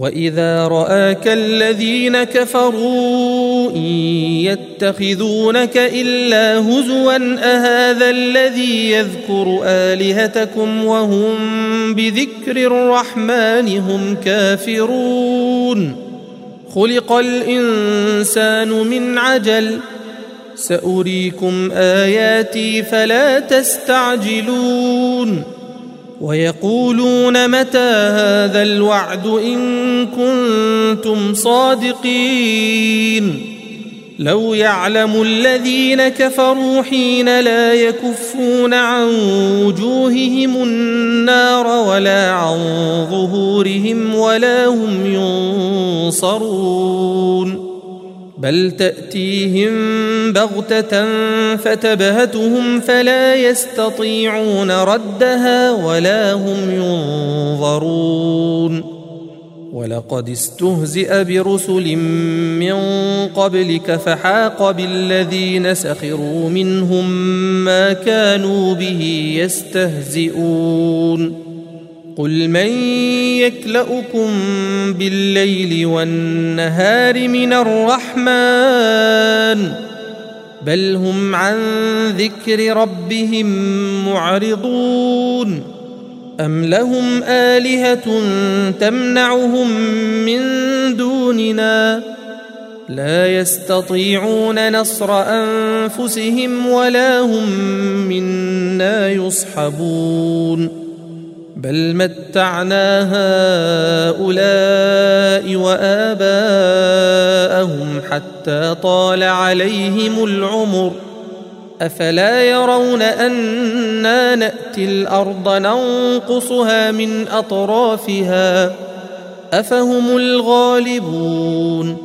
وإذا رآك الذين كفروا إن يتخذونك إلا هزوا أهذا الذي يذكر آلهتكم وهم بذكر الرحمن هم كافرون خلق الإنسان من عجل سأريكم آياتي فلا تستعجلون ويقولون متى هذا الوعد إن كنتم صادقين لو يعلم الذين كفروا حين لا يكفون عن وجوههم النار ولا عن ظهورهم ولا هم ينصرون بل تأتيهم بغتة فتبهتهم فلا يستطيعون ردها ولا هم ينظرون ولقد استهزئ برسل من قبلك فحاق بالذين سخروا منهم ما كانوا به يستهزئون قل من يكلؤكم بالليل والنهار من الرحمن بل هم عن ذكر ربهم معرضون أم لهم آلهة تمنعهم من دوننا لا يستطيعون نصر أنفسهم ولا هم منا يصحبون بل متعنا هؤلاء وآباءهم حتى طال عليهم العمر أفلا يرون أنا نأتي الأرض ننقصها من أطرافها أفهم الغالبون